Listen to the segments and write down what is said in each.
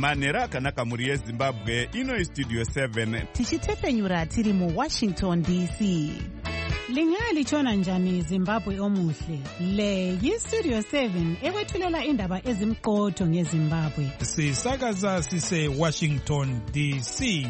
manhero akanaka mhuri yezimbabwe. Ino Studio 7 tichitepfenyura tiri muWashington DC. Lingalitshona njani Zimbabwe omuhle? Le yiStudio 7 ekwethulela indaba ezimqotho ngeZimbabwe. Sisakaza sise Washington DC.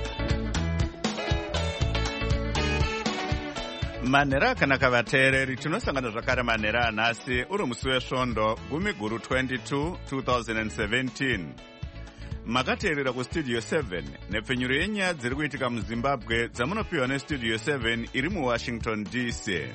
manhero akanaka vateereri, tinosangana zvakare manhero anhasi uri musi wesvondo 10/22 2017. Makateerera kuStudio 7 nepfenyuro yenyaya dziri kuitika muZimbabwe dzamunopiwa neStudio 7 iri muWashington DC.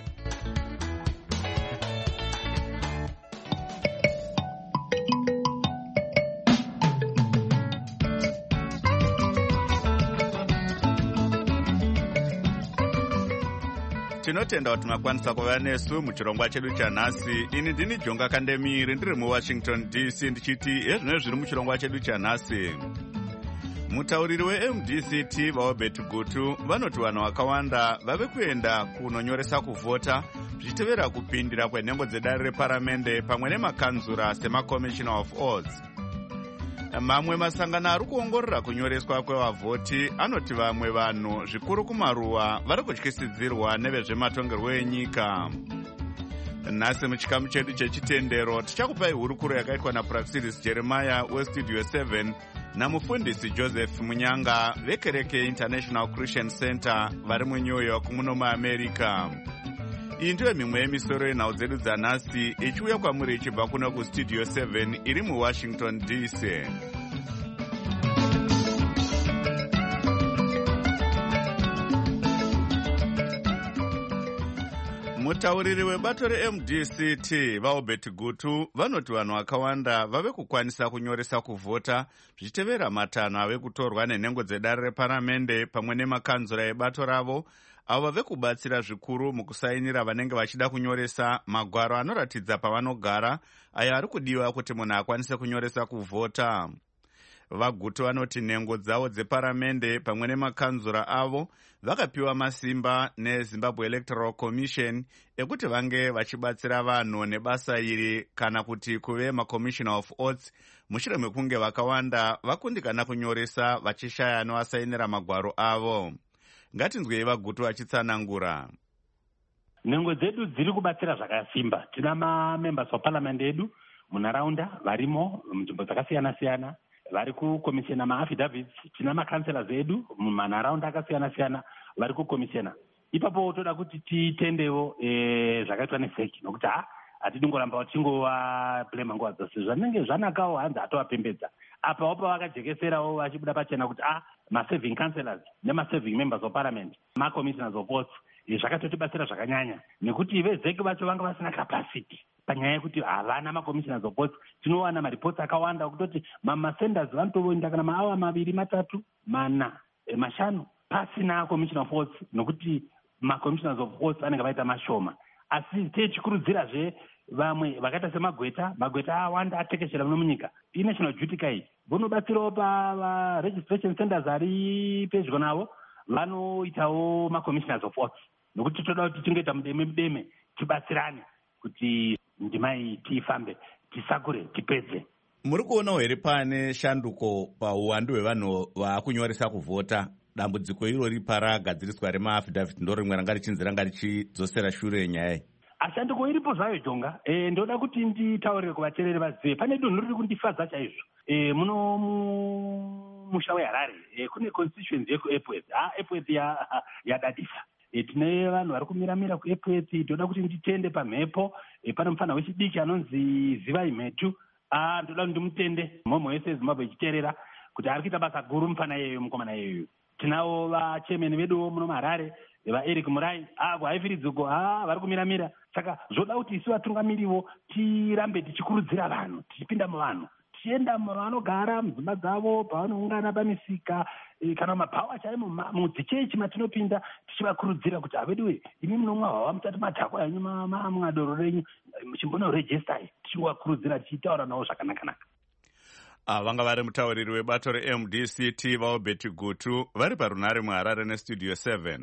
Tinotenda kuti makwanisa kuva nesu muchirongwa chedu chanhasi. Ini ndini Jonga Kandemiri ndiri muWashington DC ndichiti ezvino zviri muchirongwa chedu chanhasi. Mutauriri weMDCT vaObert Gutu vanoti vanhu vakawanda vave kuenda kunonyoresa kuvhota zvichitevera kupindira kwenhengo dzedare reparamende pamwe nemakanzura semaCommissioner of Oaths. Mamwe masangano ari kuongorora kunyoreswa kwevavhoti anoti vamwe vanhu zvikuru kumaruwa vari kutyisidzirwa nevezvematongerwo enyika. Nhasi muchikamu chedu chechitendero tichakupai hurukuro yakaitwa naPraxiris Jeremiah weStudio 7 namufundisi Joseph Munyanga vekereke International Christian Center vari muNew York muno muAmerica. Iyi ndiyo mimwe yemisoro yenhau dzedu dzanhasi ichiuya kwamuri ichibva kuno kuStudio 7 iri muWashington DC. Mutauriri webato reMDCT vaObert Gutu vanoti vanhu vakawanda vave kukwanisa kunyoresa kuvhota zvichitevera matanho ave kutorwa nenhengo dzedare reparamende pamwe nemakanzura ebato ravo avo vave kubatsira zvikuru mukusainira vanenge vachida kunyoresa magwaro anoratidza pavanogara ayo ari kudiwa kuti munhu akwanise kunyoresa kuvhota. VaGutu vanoti nhengo dzavo dzeparamende pamwe nemakanzura avo vakapiwa masimba neZimbabwe Electoral Commission ekuti vange vachibatsira vanhu nebasa iri kana kuti kuve maCommissioner of Oaths mushure mekunge vakawanda vakundikana kunyoresa vachishaya anovasainira magwaro avo. Ngatinzwei vaGutu vachitsanangura. Nhengo dzedu dziri kubatsira zvakasimba. Tina mamembers eparliament edu munharaunda varimo munzvimbo dzakasiyana-siyana vari kukomishena maaffidavits. Tina makanselas edu mumanharaunda akasiyana-siyana vari kukomishena. Ipapo toda kuti titendewo zvakaitwa nevheki nokuti hatidi ngoramba tichingovablema nguva dzose. Zvanenge zvanakawo hanzi hatovapembedza. Apawo pavakajekeserawo vachibuda pachena kuti maserving councillors nemaserving members of parliament macommissioners of Oaths zvakatotibatsira zvakanyanya nekuti vezeki vacho vanga vasina capacity panyaya yekuti havana macommissioners of Oaths. Tinowana maripoti akawanda kutoti masenders vanotoenda kana maawa 2, 3, 4, 5 pasina commissioner of Oaths nokuti macommissioners of Oaths anenge vaita mashoma. Asi techikurudzirazve vamwe vakaita semagweta awanda atekeshera muno munyika. National Jutica iyi vonobatsirawo paregistration centers ari pedyo navo vanoitawo macommissioners of Oaths nokuti toda kuti tingoita mudeme tibatsirane kuti ndima iyi tifambe tisakure tipedze. Muri kuonawo here pane shanduko pauwandu hwevanhu vakunyoresa kuvhota? Dambudziko irori paragadziriswa remaaffidavit ndorimwe ranga richinzi ranga richidzosera shure nyaya iyi. Ashanduko iripo zvayo Jonga. Ndoda kuti nditaurire kuvateereri vazive pane dunhu riri kundifadza chaizvo. Muno musha weHarare kune constituency yekuEpworth. Epworth yadadisa. Tine vanhu vari kumiramira kuEpworth. Ndoda kuti nditende pamhepo. Pane mufana wechidiki anonzi Zivai Mhetu. Ndoda kuti ndimutende mhomho yese yeZimbabwe ichiteerera kuti ari kuita basa guru mufana yeyo mukomana yeyo. Tinavo vachemeni veduwo muno muHarare vaEric Murai kuhaifiridziko vari kumiramira. Saka zvoda kuti isu vatungamiriwo tirambe tichikurudzira vanhu tichipinda muvanhu tichienda vanogara mudzimba dzavo pavanoungana pamisika kana maphawa chaimo mudzichechi matinopinda tichivakurudzira kuti aveduwe imi munomwa hwava musati matakwa yenyu mamwa doro renyu chimbonorejestai tichivakurudzira tichitaura navo zvakanakanaka. Vanga vari mutauriri webato reMDCT vaObert Gutu vari parunhare muHarare neStudio 7.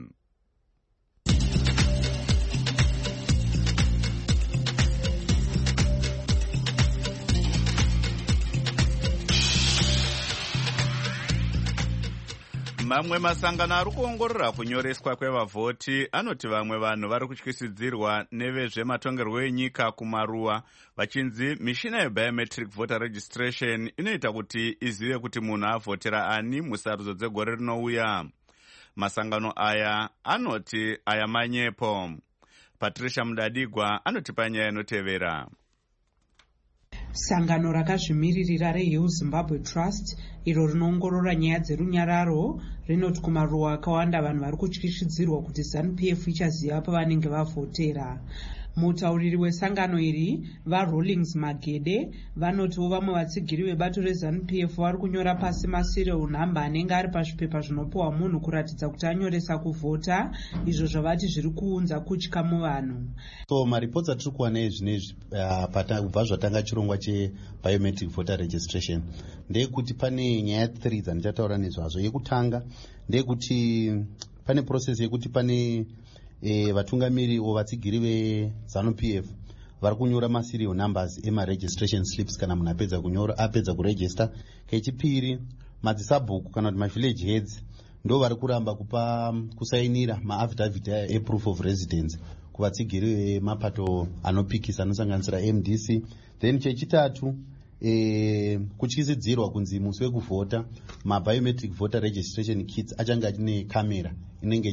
mamwe masangano ari kuongorora kunyoreswa kwevavhoti anoti vamwe vanhu vari kutyisidzirwa nevezvematongerwo enyika kumaruwa vachinzi mishina yebiometric voter registration inoita kuti izive kuti munhu avhotera ani musarudzo dzegore rinouya. Masangano aya anoti aya manyepo. Patricia Mudadigwa anotipa nyaya inotevera. Sangano rakazvimiririra reHill Zimbabwe Trust iro rinoongorora nyaya dzerunyararo rinoti kumaruwa akawanda vanhu vari kutyisidzirwa kuti ZANU-PF ichaziva pavanenge vavhotera. Mutauriri wesangano iri vaRollings Magede vanotiwo vamwe vatsigiri vebato reZANU-PF vari kunyora pasi maserial number anenge ari pazvipepa zvinopiwa munhu kuratidza kuti anyoresa kuvhota, izvo zvavati zviri kuunza kutya muvanhu. So maripoti atiri kuwana ezvinezvi kubva zvatanga chirongwa chebiometric voter registration ndeyekuti pane nyaya 3 dzandichataura nezvazvo. Yekutanga ndeyekuti pane process yekuti pane vatungamiri vatsigiri veZANU-PF vari kunyora maserial numbers emaregistration slips kana munhu apedza kuregister. Kechipiri, madzisabhuku kana kuti mavillage heads ndo vari kuramba kusainira maaffidavit eproof of residence kuvatsigiri vemapato anopikisa anosanganisira MDC. Then chechitatu, kutyisidzirwa kunzi musi wekuvhota mabiometric voter registration kits achange achine kamera inenge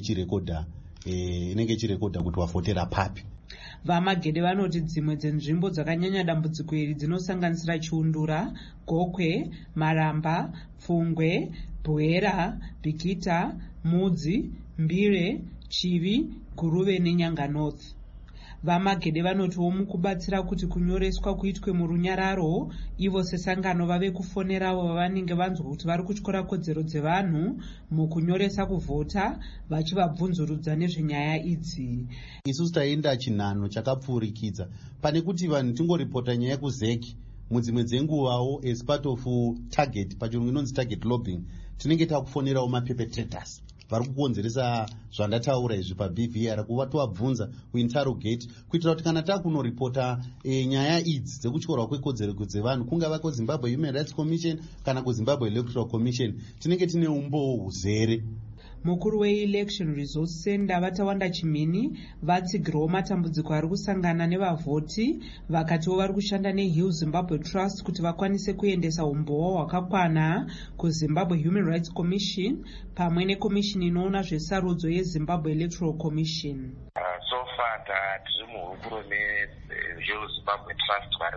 ichirekodha kuti wavhotera papi. Vamagede vanoti dzimwe dzenzvimbo dzakanyanya dambudziko iri dzinosanganisira Chiundura, Gokwe, Maramba, Pfungwe, Bwera, Bikita, Mudzi, Mbire, Chivi, Guruve neNyanga North. Vamagede vanotiwo mukubatsira kuti kunyoreswa kuitwe murunyararo, ivo sesangano vave kufonera avo vavanenge vanzwa kuti vari kutyora kodzero dzevanhu mukunyoresa kuvhota vachivabvunzurudza nezvenyaya idzi. Isusu taenda chinhano chakapfuurikidza pane kuti vanhu tingoripota nyaya kuzeki mudzimwe dzenguvawo as part of target, pachirungu inonzi target lobbying, tinenge takufonerawo maperpetrators vari kukonzeresa zvandataura izvi paBVR kuva tovabvunza kuinterrogate kuitira kuti kana takunoripota nyaya idzi dzekutyorwa kwekodzero dzevanhu kungava kuZimbabwe Human Rights Commission kana kuZimbabwe Electoral Commission tinenge tine umbowo huzere. Mukuru weElection Resource Center Vatawanda Chimini vatsigirawo matambudziko ari kusangana nevavhoti vakatiwo vari kushanda neHill Zimbabwe Trust kuti vakwanise kuendesa umbowo hwakakwana kuZimbabwe Human Rights Commission pamwe nekomishini inoona zvesarudzo yeZimbabwe Electoral Commission. So far tiri muhukuro neHill Zimbabwe Trust vari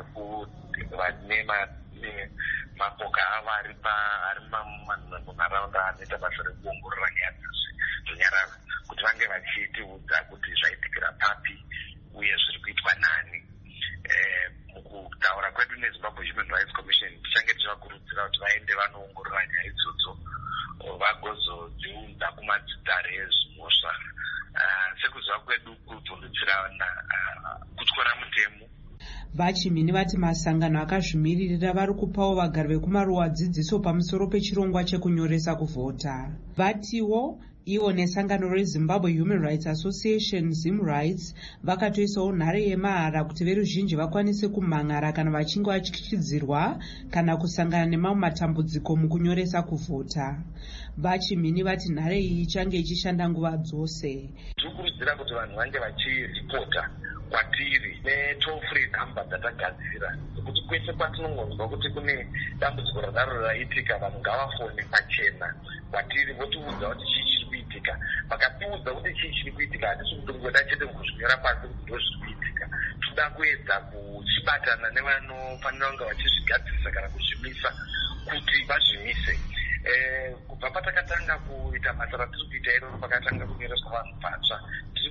mapoka avo ari munharaunda anoita basa rekuongorora nyaya dzonyararo kuti vange vachitiudza kuti zvaitikira papi uye zviri kuitwa nani. Mukutaura kwedu neZimbabwe Human Rights Commission tichange tivakurudzira kuti vaende vanoongorora nyaya idzodzo vagozodziudza kumadzitare ezvimhosva. Sekuziva kwedu kuvhundutsirana kutyora mutemo. Vachimini vati masangano akazvimiririra vari kupawo vagari vekumaruwa dzidziso pamusoro pechirongwa chekunyoresa kuvhota. Vatiwo ivo nesangano reZimbabwe Human Rights Association ZimRights vakatoisawo nhare yemahara kuti veruzhinji vakwanise kumhan'ara kana vachinge vatyisidzirwa kana kusangana nemamwe matambudziko mukunyoresa kuvhota. Vachimini vati nhare iyi ichange ichishanda nguva dzose. Tikurudzira kuti vanhu vange vachiripota kwatiri ne-toll-free number dzatagadzira kuti kwese kwatinongonzwa kuti kune dambudziko radaro raitika vanhu ngavafone pachena kwatiri votiudza kuti chii chiri kuitika. Vakatiudza kuti chii chiri kuitika hatisi kutongoda chete kuzvinyora pasi kuti ndo zviri kuitika. Toda kuedza kuchibatana nevanofanira kunge vachizvigadzirisa kana kuzvimisa kuti vazvimise. Kubva patakatanga kuita basa ratiri kuita iroro pakatanga kunyoreswa vanhu patsva tiri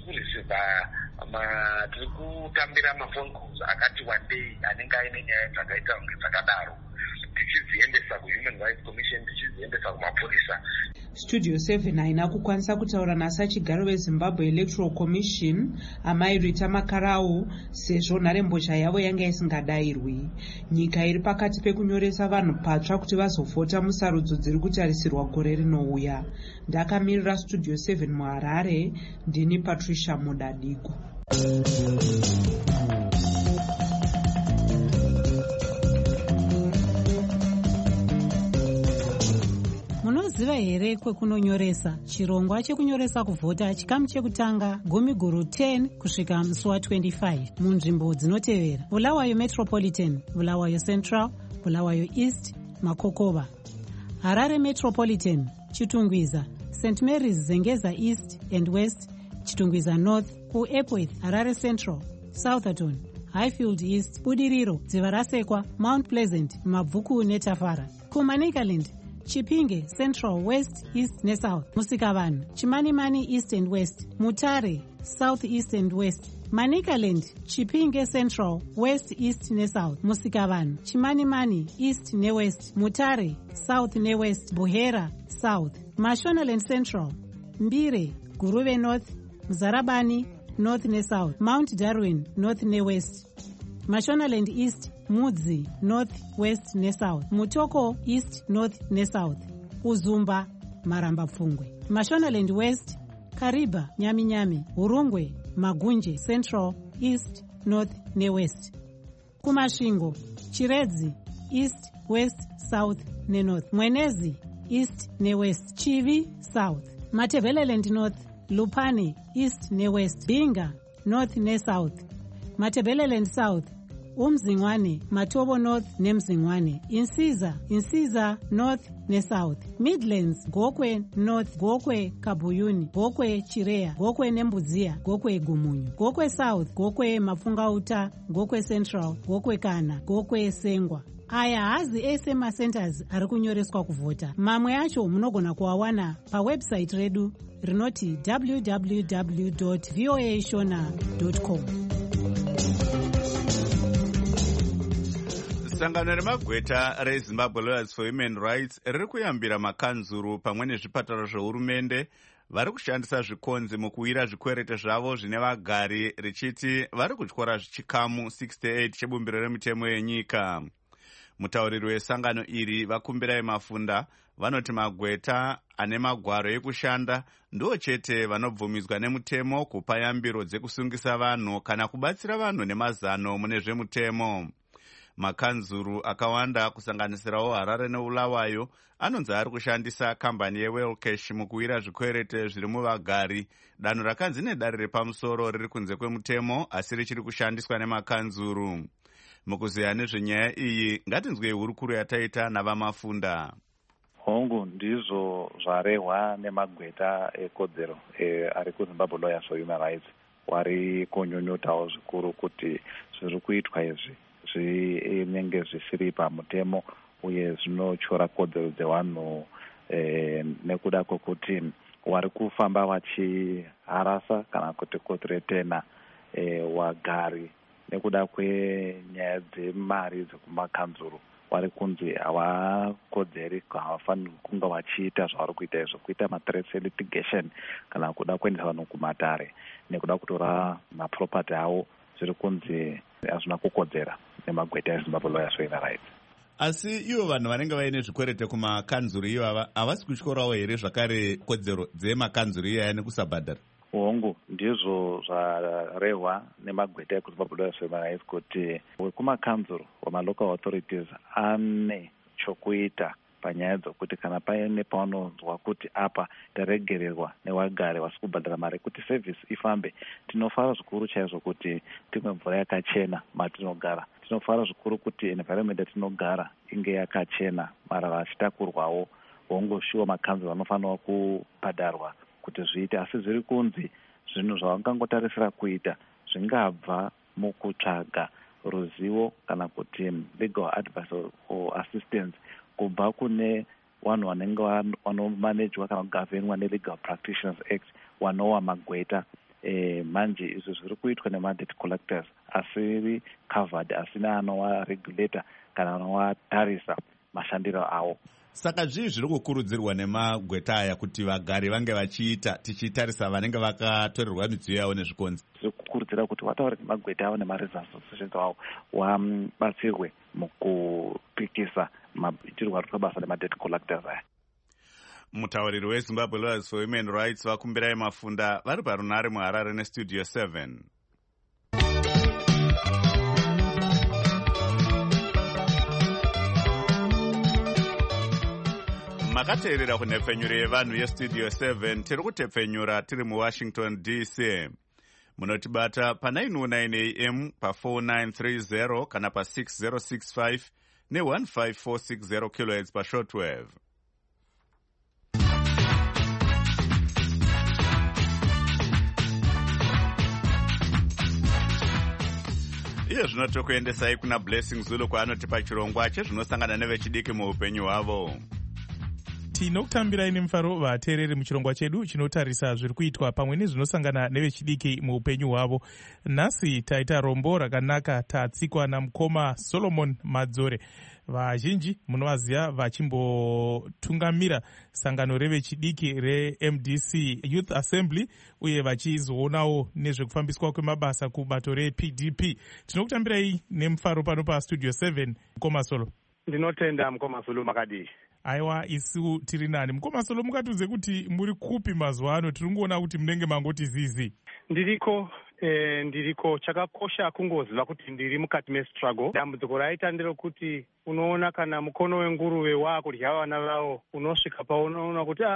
kutambira mafone calls akati one day anenge aine nyaya dzakaita kunge dzakadaro tichidziendesa kuHuman Rights Commission tichidziendesa kumapurisa. Studio 7 haina kukwanisa kutaura nasachigaro veZimbabwe Electoral Commission Amai Rita Makarau sezvo nharembozha yavo yanga isingadayirwi. Nyika iri pakati pekunyoresa vanhu patsva kuti vazovhota musarudzo dziri kutarisirwa gore rinouya. Ndakamirira Studio 7 muHarare, ndini Patricia Mudadigwa. munoziva here kwekunonyoresa? Chirongwa chekunyoresa kuvhota chikamu chekutanga gumi guru 10 kusvika musi wa25 munzvimbo dzinotevera: Bulawayo Metropolitan, Bulawayo Central, Bulawayo East, Makokova. Harare Metropolitan, Chitungwiza, St Mary's Zengeza East and West, Chitungwiza North, kuEpworth, Harare Central, Southerton, Highfield East, Budiriro, Dzivarasekwa, Mount Pleasant, Mabvuku neTafara. kuManicaland, Chipinge Central, West, East neSouth, Musikavanhu, Chimanimani East and West, Mutare South, East and West, Manicaland, Chipinge Central, West, East neSouth, Musikavanhu, Chimanimani East neWest, Mutare South neWest, Buhera South, Mashonaland Central, Mbire, Guruve North, Mzarabani North neSouth, Mount Darwin North neWest, Mashonaland East, Mudzi North, West neSouth, Mutoko East, North neSouth, Uzumba, Maramba Pfungwe, Mashonaland West, Kariba, Nyami, Urungwe, Magunje Central, East, North neWest. Kumasvingo, Chiredzi East, West, South neNorth, Mwenezi East neWest, Chivi South, Matebeleland North, Lupane East neWest, Binga North neSouth, Matebeleland South, Umzingwane, Matobo North neMzingwane, Insiza North neSouth, Midlands, Gokwe North, Gokwe Kabuyuni, Gokwe Chirea, Gokwe Nembudzia, Gokwe Gumunyu, Gokwe South, Gokwe Mafungauta, Gokwe Central, Gokwe Kana, Gokwe Sengwa. Aya hazi ese macenters ari kunyoreswa kuvhota. Mamwe acho munogona kuawana pawebsite redu rinoti www.voashona.com. Sangano remagweta reZimbabwe Lawyers for Human Rights riri kuyambira makanzuru pamwe nezvipataro zvehurumende vari kushandisa zvikonzi mukuwira zvikwerete zvavo zvine vagari, richiti vari kutyora chikamu 68 chebumbiro remitemo yenyika. Mutauriri wesangano iri Vakumbirai Mafunda vanoti magweta ane magwaro ekushanda ndo chete vanobvumidzwa nemutemo kupa yambiro dzekusungisa vanhu kana kubatsira vanhu nemazano mune zvemutemo. Makanzuru akawanda kusanganisirawo Harare neBulawayo anonzi ari kushandisa kambani yeWellcash mukuwira zvikwerete zviri muvagari, danho rakanzi nedare repamusoro riri kunze kwemutemo asi richiri kushandiswa nemakanzuru. Mukuziya nezvenyaya iyi ngatinzwe hurukuru yataita navaMafunda. Hongu ndizvo zvarehwa nemagweta ekodzero ari kuZimbabwe Lawyers for Human Rights, wari kunyonyotawo zvikuru kuti zviri kuitwa izvi zvinenge zvisiri pamutemo uye zvinotyora kodzero dzevanhu nekuda kwokuti wari kufamba vachiharasa kana kuti kuthretena wagari nekuda kwenyaya dzemari dzekumakanzuru. Wari kunzi havakodzeri, havafaniri kunge vachiita zvavari kuita izvo, kuita mathreats litigation kana kuda kuendesa vanhu kumatare nekuda kutora mapropati avo. Zviri kunzi hazvina kukodzera nemagweta eZimbabwe Lawyers for Human Rights. Asi ivo vanhu vanenge vaine zvikwerete kumakanzuru iyo havasi kutyorawo here zvakare kodzero dzemakanzuru iyaya nekusabhadhara? Hongu ndizvo zvarehwa nemagweta ekuZimbabwe Lawyers for Human Rights kuti wekumakanzuru wamalocal authorities ane chokuita panyaya dzokuti kana paine paunonzwa kuti apa taregererwa nevagari vasi kubhadhara mari kuti service ifambe, tinofara zvikuru chaizvo kuti timwe mvura yakachena matinogara. Tinofara zvikuru kuti environment yatinogara inge yakachena, mara vachitakurwawo. Hongu shuwa makanzuru vanofanira kubhadharwa kuti zviite, asi zviri kunzi zvinhu zvavangangotarisira kuita zvingabva mukutsvaga ruzivo kana kuti legal advice or assistance kubva kune vanhu vanenge vanomanejwa kana kugavenwa neLegal Practitioners Act wanowa magweta. Manje izvo zviri kuitwa nemadebt collectors asiri covered, asina anovaregulator kana anovatarisa mashandiro avo. Saka zviri kukurudzirwa nemagweta aya kuti vagari vange vachiita tichitarisa vanenge vakatorerwa midziyo yavo nezvikonzi. Zviri kukurudzira kuti vataure nemagweta avo nemaresidence associations avo vabatsirwe mukupikisa maitirwo ari pabasa nemadebt collectors aya. Mutauriri weZimbabwe Lawyers for Human Rights Vakumbirai Mafunda vari parunare muHarare neStudio 7. makateerera kunhepfenyuro yevanhu yestudio 7 tiri kutepfenyura tiri muwashington dc. Munotibata pa 909 am pa4930 kana pa 6065 ne15460 kHz pa shortwave. Iye zvino tokuendesai kuna Blessing Zulu kwaanotipa chirongwa chezvinosangana nevechidiki muupenyu hwavo. Tinokutambirai nemufaro vateereri muchirongwa chedu chinotarisa zviri kuitwa pamwe nezvinosangana nevechidiki muupenyu hwavo. Nhasi taita rombo rakanaka tatsikwa namukoma Solomon Madzore. Vazhinji munovaziva vachimbotungamira sangano revechidiki reMDC Youth Assembly uye vachizoonawo nezvekufambiswa kwemabasa kubato rePDP. Tinokutambirai nemufaro pano pastudio 7 mukoma Solo. Ndinotenda mukoma Solo makadii. Aiwa, isu tiri nani. Mukoma Solo, mukatiudze kuti muri kupi mazuva ano? Tiri kungoona kuti munenge mangoti zizi. Ndiriko chakakosha kungoziva kuti ndiri mukati mestruggle. Dambudziko raita nderekuti unoona kana mukono wenguruve wakudya vana vavo, unosvika paunoona kuti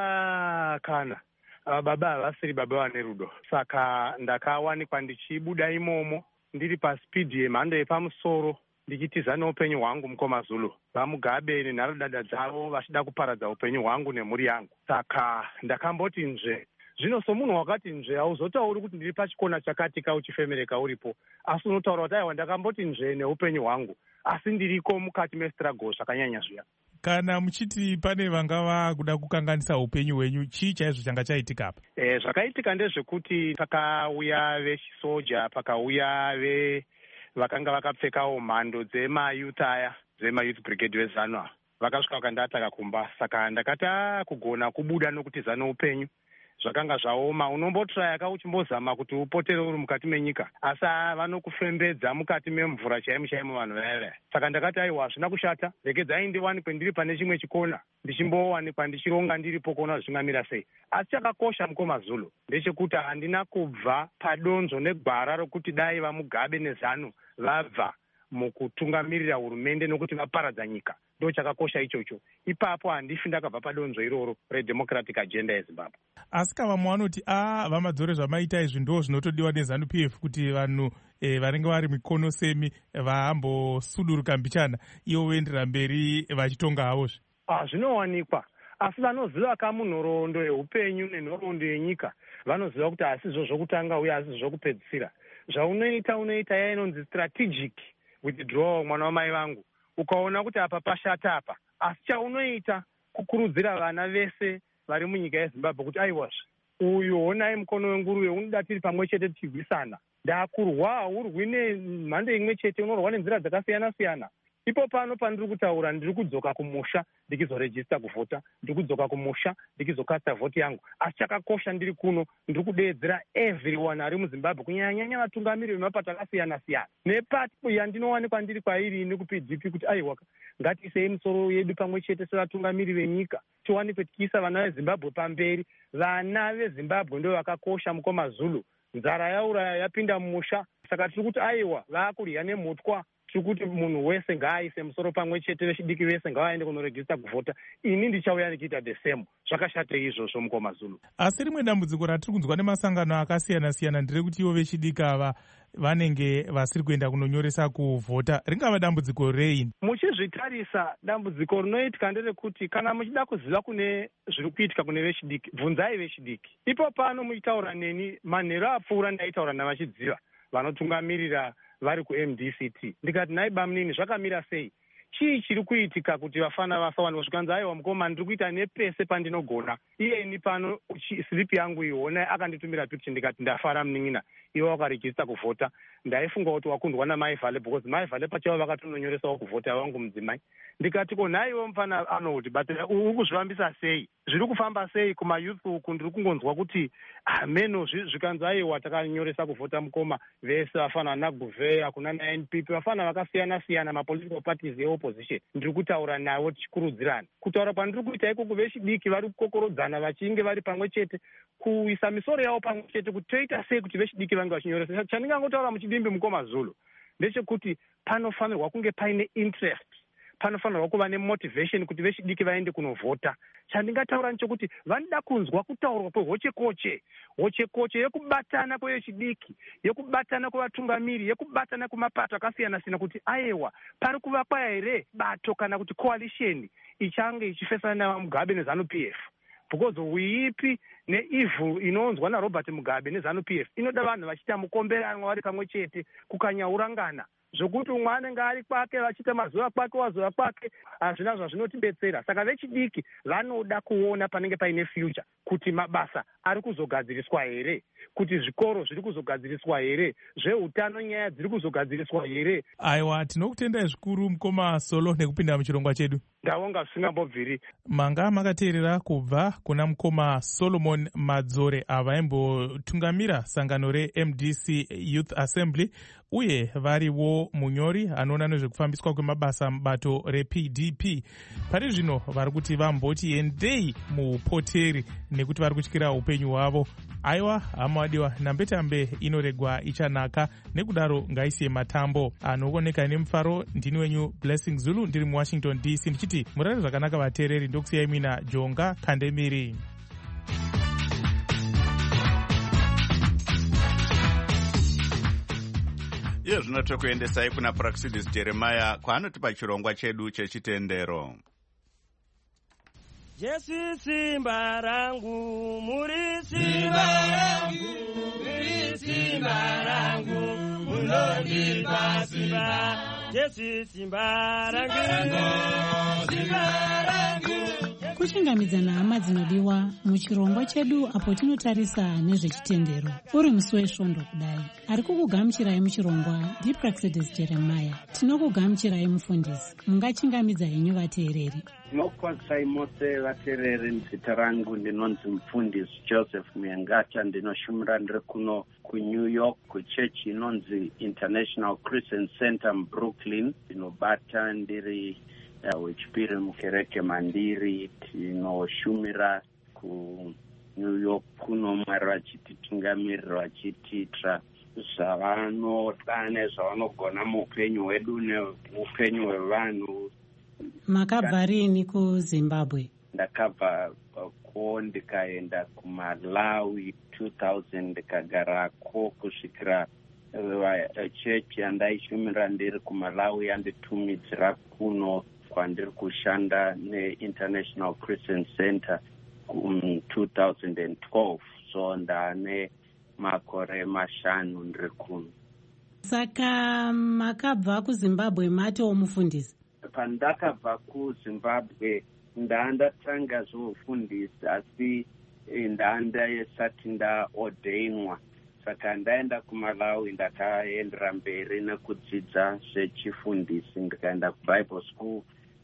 kana baba havasiri baba vane rudo. Saka ndakawanikwa ndichibuda imomo ndiri paspeed yemhando yepamusoro ndichitiza neupenyu hwangu mukoma Zulu. Vamugabe nenharadada dzavo vachida kuparadza upenyu hwangu nemhuri yangu. Saka ndakamboti nzve. Zvino somunhu wakati nzve hauzotauri kuti ndiri pachikona chakati kauchifemereka uripo, asi unotaura kuti aiwa ndakamboti nzve neupenyu hwangu, asi ndiriko mukati mestruggle zvakanyanya zviya. Kana muchiti pane vangava kuda kukanganisa upenyu hwenyu, chii chaizvo changa chaitika apa? Zvakaitika ndezvekuti pakauya vechisoja, pakauya vakanga vakapfekawo mhando dzemayouth aya, dzemayouth brigade vezanu, vakasvika vakandataka kumba. Saka ndakati kugona kubuda nokutiza noupenyu zvakanga zvaoma. Unombotrayaka uchimbozama kuti upotere uri mukati menyika, asi vanokufembedza mukati memvura chaimo vanhu vaya. Saka ndakati aiwa hazvina kushata, regedzai ndiwanikwe ndiri pane chimwe chikona ndichimbowanikwa ndichironga ndiripo kuona zvichingamira sei. Asi chakakosha mukoma Zulu ndechekuti handina kubva padonzo negwara rokuti dai vamugabe nezanu vabva mukutungamirira hurumende nokuti vaparadza nyika. Ndo chakakosha ichocho. Ipapo handifi ndakabva padonzo iroro redemocratic agenda yeZimbabwe. Asi kavamwe vanoti vaMadzore zvamaita izvi ndo zvinotodiwa nezanu PF kuti vanhu vanenge vari mikono semi vahambosuduruka mbichana ivo voendera mberi vachitonga havozve. Zvinowanikwa, asi vanoziva kamunhoroondo yeupenyu nenhoroondo yenyika vanoziva kuti hasizvo zvokutanga uye hasizvo zvokupedzisira. Zvaunoita yainonzi strategic withdrawal, mwana wamai vangu. Ukaona kuti apa pashata apa, asi chaunoita kukurudzira vana vese vari munyika yeZimbabwe kuti aiwazve, uyu honai mukono wenguruve unoda tiri pamwe chete tichirwisana. Ndakurwa haurwi nemhando imwe chete, unorwa nenzira dzakasiyana-siyana. Ipo pano pandiri kutaura ndiri kudzoka kumusha ndikizorejista kuvhota, ndiri kudzoka kumusha ndikizokasta vhoti yangu. Asi chakakosha ndiri kuno ndiri kudeedzera everyone ari muZimbabwe, kunyanya vatungamiri vemapato akasiyana-siyana. Nepati yandinowanikwa ndiri kwairi ini kuPDP kuti aiwa ngatiisei misoro yedu pamwe chete sevatungamiri venyika, tiwanikwe tichiisa vana veZimbabwe pamberi. Vana veZimbabwe ndo vakakosha mukoma Zulu. Nzara yauraya yapinda mumusha, saka tiri kuti aiwa vakurya nemhutwa. Tiri kuti munhu wese ngaaise musoro pamwe chete, vechidiki vese ngavaende kunoregista kuvhota. Ini ndichauya ndichiita the same. Zvakashate izvozvo mukoma Zulu. Asi rimwe dambudziko ratiri kunzwa nemasangano akasiyana-siyana nderekuti ivo vechidiki ava vanenge vasiri kuenda kunonyoresa kuvhota. Ringava dambudziko rei? Muchizvitarisa, dambudziko rinoitika nderekuti kana muchida kuziva kune zviri kuitika kune vechidiki, bvunzai vechidiki. Ipo pano muchitaura neni, manheru apfuura ndaitaura navachidziva vanotungamirira vari kuMDCT. Ndikati naiba munini zvakamira sei? Chii chiri kuitika kuti vafana vasawanikwa? Zvikanzi aiwa mukoma ndiri kuita nepese pandinogona. Iyeni pano silipi yangu iona akanditumira picture, ndikati ndafara munin'ina. Ivo vakarejista kuvhota. Ndaifunga kuti wakundwa naMaivhale because Maivhale pachavo vakatononyoresawo kuvhota vangu mudzimai. Ndikati ko nhaiwo mufana anoti but uri kuzvifambisa sei? Zviri kufamba sei kumayouth uku? Ndiri kungonzwa kuti meno zvikanzi aiwa takanyoresa kuvhota mukoma vese vafana naGuveya kuna naNPP vafana vakasiyana-siyana mapolitical parties eopposition. Ndiri kutaura navo tichikurudzirana. Kutaura kwandiri kuita ikoko vechidiki vari kukokorodzana vachinge vari pamwe chete kuisa misoro yavo pamwe chete kuti toita sei kuti vechidiki vange vachinyoresa. Chandingangotaura muchidimbi mukoma Zulu ndechekuti panofanirwa kunge paine interest panofanirwa kuva nemotivation kuti vechidiki vaende kunovhota. Chandingataura nechekuti vanoda kunzwa kutaurwa kwehochekoche, hochekoche yekubatana kwevechidiki, yekubatana kwevatungamiri, yekubatana kwemapato akasiyana-siyana kuti aiwa pari kuvakwa here bato kana kuti coalition ichange ichifesana naMugabe neZANU-PF. Because uipi neevil inonzwa naRobert Mugabe neZANU-PF inoda vanhu vachiita mukomberano vari kamwe chete kukanyaurangana zvokuti umwe anenge ari kwake vachiita mazuva kwake wazuva kwake hazvina zvazvinotibetsera. Saka vechidiki vanoda kuona panenge paine future kuti mabasa ari kuzogadziriswa here, kuti zvikoro zviri kuzogadziriswa here, zveutano nyaya dziri kuzogadziriswa here. Aiwa, tinokutendai zvikuru mukoma Solo nekupinda muchirongwa chedu. Ndavonga zvisingambobviri. Manga makateerera kubva kuna mukoma Solomon Madzore avaimbotungamira sangano reMDC Youth Assembly uye variwo munyori anoona nezvekufambiswa kwemabasa mubato rePDP. Pari zvino vari kuti vamboti endei muupoteri nekuti vari kutyira upenyu hwavo. Aiwa, hama wadiwa, nambetambe inoregwa ichanaka, nekudaro ngaisiye matambo. Anooneka nemufaro, ndini wenyu Blessing Zulu, ndiri muWashington DC, ndichiti murare zvakanaka vateereri, ndokusiyai mina Jonga Kandemiri. Iyo zvino tokuendesai kuna Praxidis Jeremiah kwaanotipa chirongwa chedu chechitendero. Jesu simba rangu, muri simba rangu, muri simba rangu, munondipa simba. Jesu simba rangu, simba rangu. Kuchingamidzana hama dzinodiwa muchirongwa chedu apo tinotarisa nezvechitendero. Uri musi wesvondo kudai. Ari kukugamuchirai muchirongwa ndiPraxidis Jeremiah. Tinokugamuchirai mufundisi. Mungachingamidza henyu vateereri. Ndinokwazisai mose vateereri. Muzita rangu ndinonzi mufundisi Joseph Muyengata, ndinoshumira ndiri kuno kuNew York kuchechi inonzi International Christian Center muBrooklyn. Ndinobata ndiri wechipiri mukereke mandiri. Tinoshumira kuNew York kuno Mwari vachititungamirira vachitiitira zvavanoda nezvavanogona muupenyu hwedu neupenyu hwevanhu. Makabva rini kuZimbabwe? Ndakabva ko ndikaenda kuMalawi 2000 ndikagarako kusvikira chechi yandaishumira ndiri kuMalawi yanditumidzira kuno kwandiri kushanda neInternational Christian Center 2012. So ndane makore mashanu ndiri kuno. Saka makabva kuZimbabwe matiwo mufundisi? Pandakabva kuZimbabwe ndatanga zvofundisi asi ndandayesati ndaordainwa. Saka ndaenda kuMalawi ndakaendera mberi nekudzidza zvechifundisi, ndikaenda kuBible school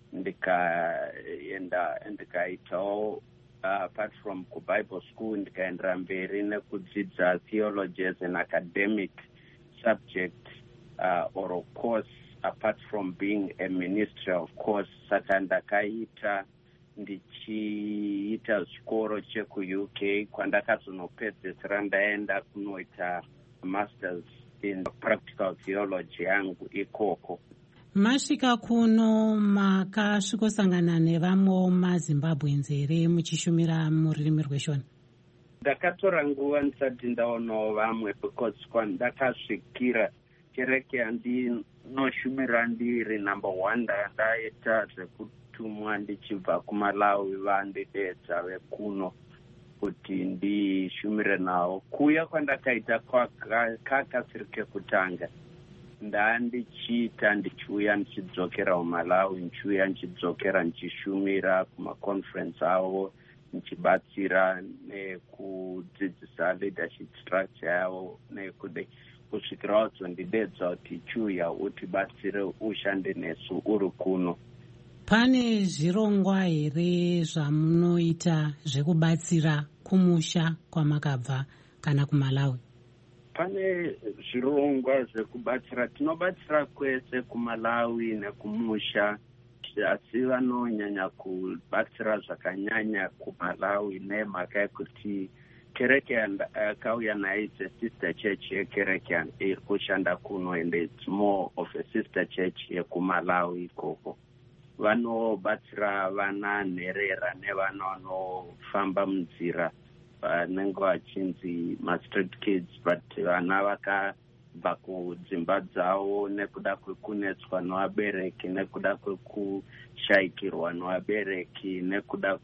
ndikaitawo apart from kuBible school ndikaendera mberi nekudzidza theology as an academic subject or a course apart from being a ministerial course. Saka ndakaita ndichiita chikoro chekuUK kwandakazonopedzesera ndaenda kunoita masters in practical theology yangu ikoko. Masvika kuno makasvikosangana nevamwe maZimbabweans here muchishumira mururimi rweshona? Ndakatora nguva ndisati ndaonawo vamwe because kwandakasvikira kereke yandinoshumira ndiri number 1 ndaita zvekutumwa ndichibva kuMalawi vandidedza vekuno kuti ndishumire navo. Kuya kwandakaita kakasirike kutanga ndandichiita ndichiuya ndichidzokera kuMalawi, ndichiuya ndichidzokera ndichishumira kumaconference avo ndichibatsira nekudzidzisa leadership structure yavo nekude kusvikira wadzondidedza kuti chiuya utibatsire ushande nesu uri kuno. Pane zvirongwa here zvamunoita zvekubatsira kumusha kwamakabva kana kuMalawi? Pane zvirongwa zvekubatsira, tinobatsira kwese kuMalawi nekumusha, asi vanonyanya kubatsira zvakanyanya kuMalawi nemhaka yekuti kereke yakauya nayo sister church yekereke iri kushanda kuno, and it's more of a sister church yekuMalawi ikoko. vanobatsira vana nherera nevana vanofamba munzira vanenge vachinzi mastreet kids, but vana vakabva kudzimba dzavo nekuda kwekunetswa nevabereki, nekuda kwekushayikirwa nevabereki, nekuda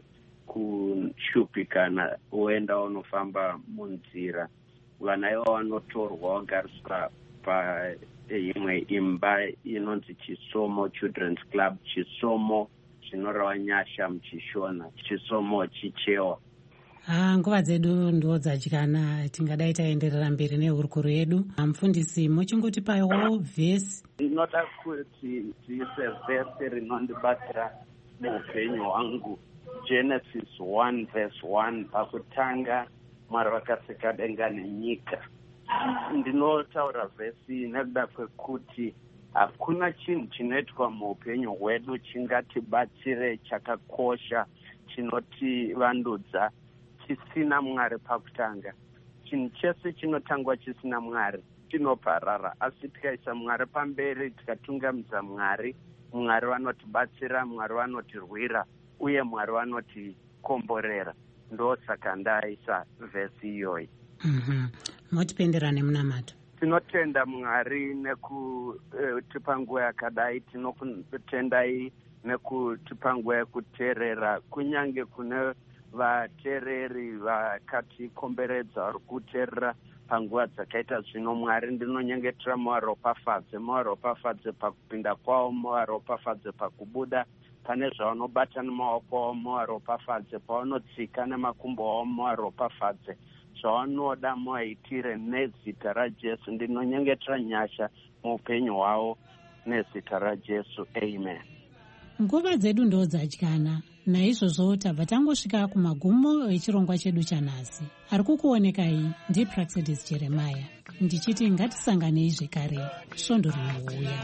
kwekushupikana uenda unofamba munzira. Vana ivo vanotorwa vagariswa paimwe imba inonzi Chisomo Children's Club, Chisomo chinoreva nyasha muchishona, Chisomo chichewa. Nguva dzedu ndo dzadyana, tingadai taenderera mberi nehurukuro yedu. Mufundisi, muchingotipawo vhesi. Ndinoda kuti tiise vhesi rinondibatsira muupenyu hwangu, Genesis 1:1. Pakutanga Mwari vakasika denga nenyika. Ndinotaura vhesi nekuda kwekuti hakuna chinhu chinoitwa muupenyu hwedu chingatibatsire chakakosha, chinotivandudza chisina Mwari pakutanga. Chinhu chese chinotangwa chisina Mwari chinoparara, asi tikaisa Mwari pamberi, tikatungamidza Mwari, Mwari vanotibatsira, Mwari vanotirwira, uye Mwari vanotikomborera. Ndosaka ndaisa vhesi iyoyi. Motipendera nemunamato. Tinotenda Mwari nekutipa nguva yakadai, tinotendai nekutipa nguva yekuteerera, kunyange kune vateereri vakatikomberedza vari kuteerera panguva dzakaita zvino. Mwari ndinonyengetera muvaropafadze pakupinda kwavo, muvaropafadze pakubuda, pane zvavanobata nemaoko avo, muvaropafadze pavanotsika nemakumbo avo, muvaropafadze zvavanoda, muvaitire nezita raJesu. Ndinonyengetera nyasha muupenyu hwavo nezita raJesu. Amen. Nguva dzedu ndo dzadyana, naizvozvo tabva tangosvika kumagumo echirongwa chedu chanhasi. Ari kukuonekai ndiPraxedis Jeremiah, ndichiti ngatisanganei zvekare svondo rinouya.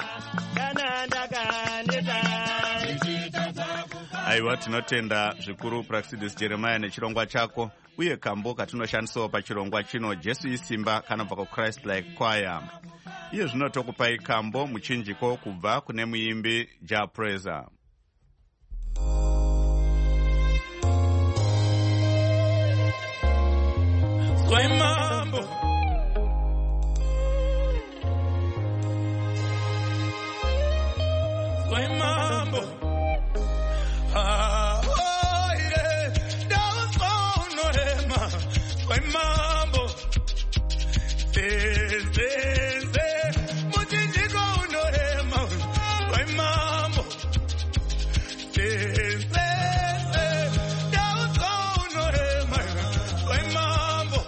Aiwa, tinotenda zvikuru Praxedis Jeremiah nechirongwa chako, uye kambo katinoshandisawo pachirongwa chino, Jesu isimba, kanabva kuChrist Like Choir. Iye zvino tokupai kambo muchinjiko kubva kune muimbi Ja Praiser. Sway mambo, sway mambo, oh yeah, down phone no hema, sway mambo, muchinjiko no hema, sway mambo, down phone no hema, sway mambo.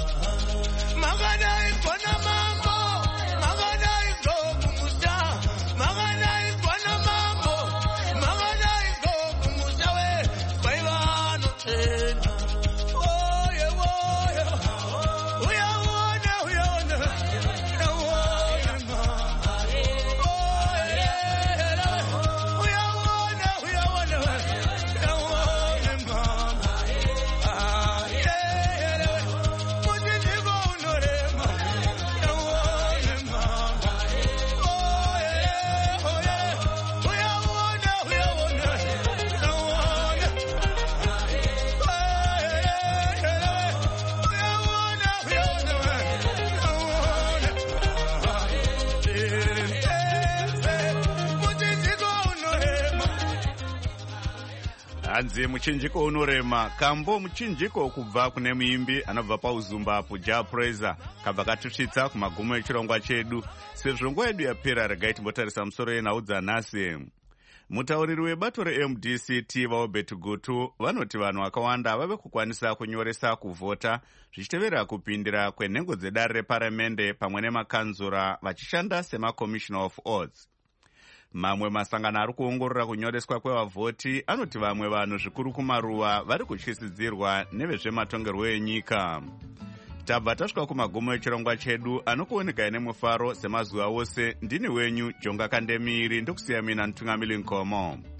Hanzi muchinjiko unorema, kambo muchinjiko kubva kune muimbi anobva pauzumba Ja Praiser, kabva katusvitsa kumagumo echirongwa chedu. Sezvo nguva yedu yapera, regai timbotarisa musoro yenhau dzanhasi. Mutauriri webato reMDCT vaObert Gutu vanoti vanhu vakawanda vave kukwanisa kunyoresa kuvhota zvichitevera kupindira kwenhengo dzedare reparamende pamwe nemakanzura vachishanda semaCommissioner of Odds. Mamwe masangano ari kuongorora kunyoreswa kwevavhoti anoti vamwe vanhu zvikuru kumaruwa vari kutyisidzirwa nevezvematongerwo enyika. Tabva tasvika kumagumo echirongwa chedu anokuonekai nemufaro semazuva ose. Ndini wenyu Jonga Kandemiri, ndokusiya mina Ntungamili Nkomo.